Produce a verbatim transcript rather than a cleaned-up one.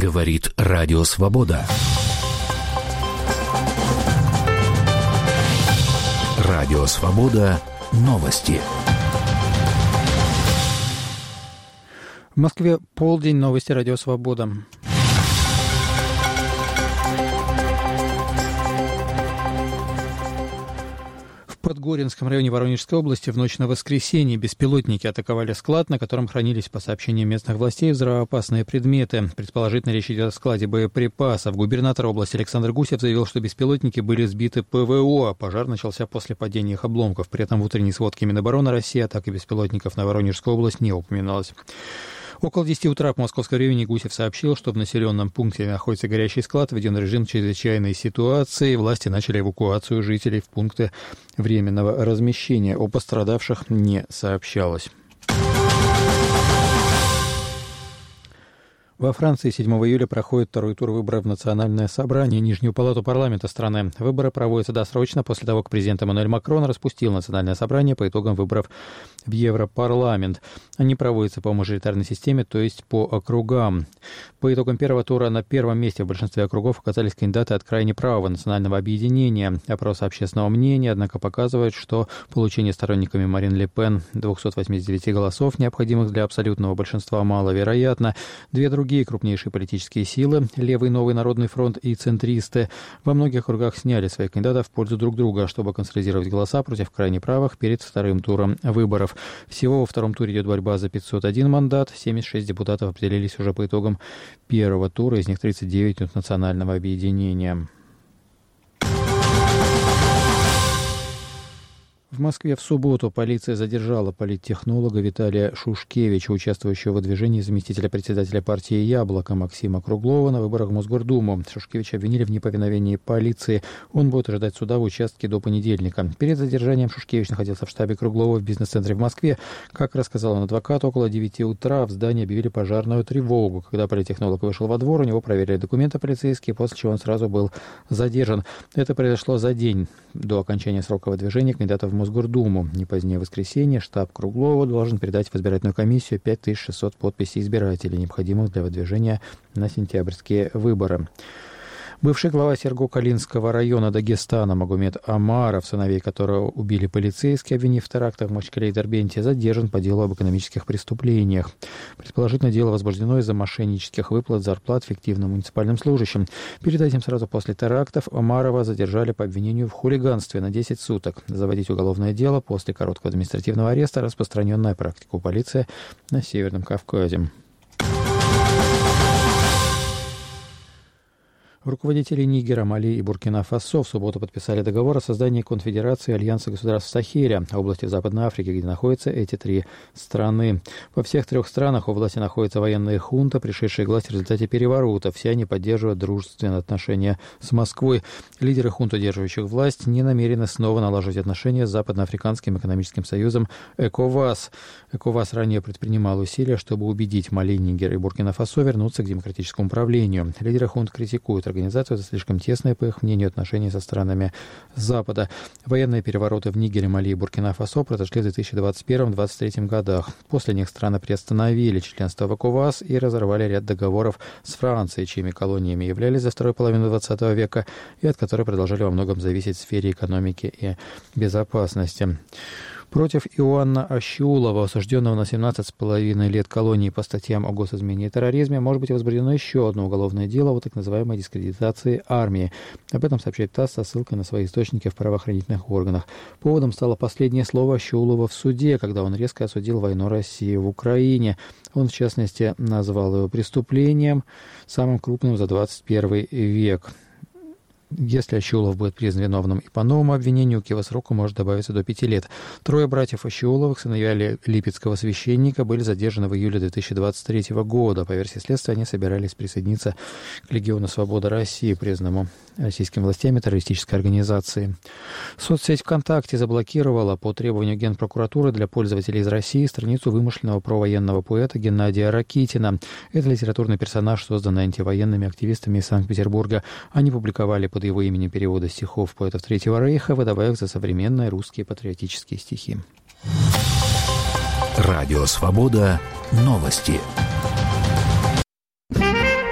Говорит Радио Свобода. Радио Свобода. Новости. В Москве полдень. Новости Радио Свобода. В Подгоринском районе Воронежской области в ночь на воскресенье беспилотники атаковали склад, на котором хранились, по сообщениям местных властей, взрывоопасные предметы. Предположительно, речь идет о складе боеприпасов. Губернатор области Александр Гусев заявил, что беспилотники были сбиты ПВО. Пожар начался после падения их обломков. При этом в утренней сводке Минобороны России атаки беспилотников на Воронежскую область не упоминалось. Около десяти утра в московском районе Гусев сообщил, что в населенном пункте находится горящий склад, введен режим чрезвычайной ситуации. Власти начали эвакуацию жителей в пункты временного размещения. О пострадавших не сообщалось. Во Франции седьмого июля проходит второй тур выборов в Национальное собрание, Нижнюю палату парламента страны. Выборы проводятся досрочно после того, как президент Эммануэль Макрон распустил Национальное собрание по итогам выборов в Европарламент. Они проводятся по мажоритарной системе, то есть по округам. По итогам первого тура на первом месте в большинстве округов оказались кандидаты от крайне правого национального объединения. Опрос общественного мнения, однако, показывает, что получение сторонниками Марин Ле Пен двухсот восьмидесяти девяти голосов, необходимых для абсолютного большинства, маловероятно. Две другие Другие крупнейшие политические силы, Левый Новый Народный фронт и центристы, во многих округах сняли своих кандидатов в пользу друг друга, чтобы консолидировать голоса против крайне правых перед вторым туром выборов. Всего во втором туре идет борьба за пятьсот один мандат, семьдесят шесть депутатов определились уже по итогам первого тура, из них тридцать девять от национального объединения. В Москве в субботу полиция задержала политтехнолога Виталия Шушкевича, участвующего в движении заместителя председателя партии «Яблоко» Максима Круглова на выборах в Мосгордуму. Шушкевича обвинили в неповиновении полиции. Он будет ожидать суда в участке до понедельника. Перед задержанием Шушкевич находился в штабе Круглова в бизнес-центре в Москве. Как рассказал он адвокат, около девяти утра в здании объявили пожарную тревогу. Когда политтехнолог вышел во двор, у него проверили документы полицейские, после чего он сразу был задержан. Это произошло за день до окончания срока выдвижения кандидатов в Мосгордуму. Не позднее воскресенья штаб Круглова должен передать в избирательную комиссию пять тысяч шестьсот подписей избирателей, необходимых для выдвижения на сентябрьские выборы. Бывший глава Серго-Калинского района Дагестана Магомед Амаров, сыновей которого убили полицейские, обвинив в терактах в Махачкале и Дербенте, задержан по делу об экономических преступлениях. Предположительно, дело возбуждено из-за мошеннических выплат зарплат фиктивным муниципальным служащим. Перед этим, сразу после терактов, Амарова задержали по обвинению в хулиганстве на десять суток. Заводить уголовное дело после короткого административного ареста — распространенная практика у полиции на Северном Кавказе. Руководители Нигера, Мали и Буркина-Фасо в субботу подписали договор о создании конфедерации Альянса государств Сахеля, области в Западной Африке, где находятся эти три страны. Во всех трех странах у власти находится военная хунта, пришедшая к власти в результате переворота. Все они поддерживают дружественные отношения с Москвой. Лидеры хунт, удерживающих власть, не намерены снова налаживать отношения с Западноафриканским экономическим союзом ЭКОВАС. ЭКОВАС ранее предпринимал усилия, чтобы убедить Мали, Нигер и Буркина-Фасо вернуться к демократическому управлению. Лидеры хунт критикуют организацию за слишком тесные, по их мнению, отношения со странами Запада. Военные перевороты в Нигере, Мали и Буркина-Фасо произошли в две тысячи двадцать первом — две тысячи двадцать третьем годах. После них страны приостановили членство в ЭКОВАС и разорвали ряд договоров с Францией, чьими колониями являлись за вторую половину двадцатого века и от которой продолжали во многом зависеть в сфере экономики и безопасности. Против Иоанна Ащиулова, осужденного на семнадцать с половиной лет колонии по статьям о госизмене и терроризме, может быть возбуждено еще одно уголовное дело о так называемой дискредитации армии. Об этом сообщает ТАСС со ссылкой на свои источники в правоохранительных органах. Поводом стало последнее слово Ащиулова в суде, когда он резко осудил войну России в Украине. Он, в частности, назвал его преступлением, самым крупным за двадцать первый век. Если Ащиулов будет признан виновным и по новому обвинению, к его сроку может добавиться до пяти лет. Трое братьев Ащиуловых, сыновья липецкого священника, были задержаны в июле две тысячи двадцать третьего года. По версии следствия, они собирались присоединиться к Легиону Свободы России, признанному российскими властями террористической организацией. Соцсеть ВКонтакте заблокировала по требованию Генпрокуратуры для пользователей из России страницу вымышленного провоенного поэта Геннадия Ракитина. Это литературный персонаж, созданный антивоенными активистами из Санкт-Петербурга. Они публиковали под его именем переводы стихов поэтов Третьего Рейха, выдавая их за современные русские патриотические стихи. Радио Свобода. Новости.